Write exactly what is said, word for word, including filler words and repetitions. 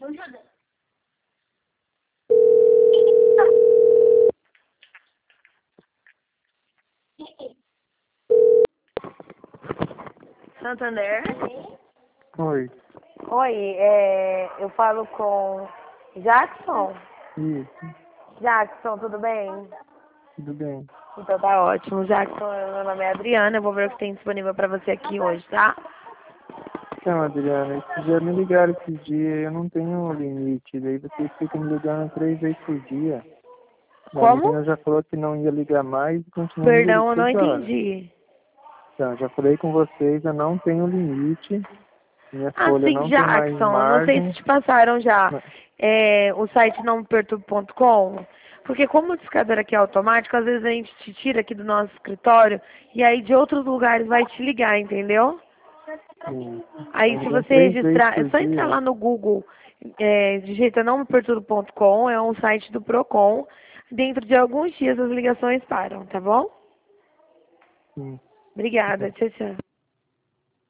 Santander? Oi. Oi, é, eu falo com Jackson? Isso. Jackson, tudo bem? Tudo bem. Então tá ótimo. Jackson, meu nome é Adriana, eu vou ver o que tem disponível pra você aqui hoje, tá? Então, Adriana, esses dias me ligaram esses dias, eu não tenho limite, daí vocês ficam me ligando três vezes por dia. A Como? menina já falou que não ia ligar mais e continua me ligando Perdão, eu não toda hora. entendi. Então, já falei com vocês, eu não tenho limite, minha folha Assim, não tem mais Jackson, não sei se margem. te passaram já Mas, é, o site não me perturbe ponto com, porque como o discador aqui é automático, às vezes a gente te tira aqui do nosso escritório e aí de outros lugares vai te ligar, entendeu? sim, Aí tá se ligando você três vezes registrar, é por só entrar dia. lá no Google, é, digita não me perturbe ponto com, é um site do Procon. Dentro de alguns dias as ligações param, tá bom? Sim. Obrigada, tchau, tchau.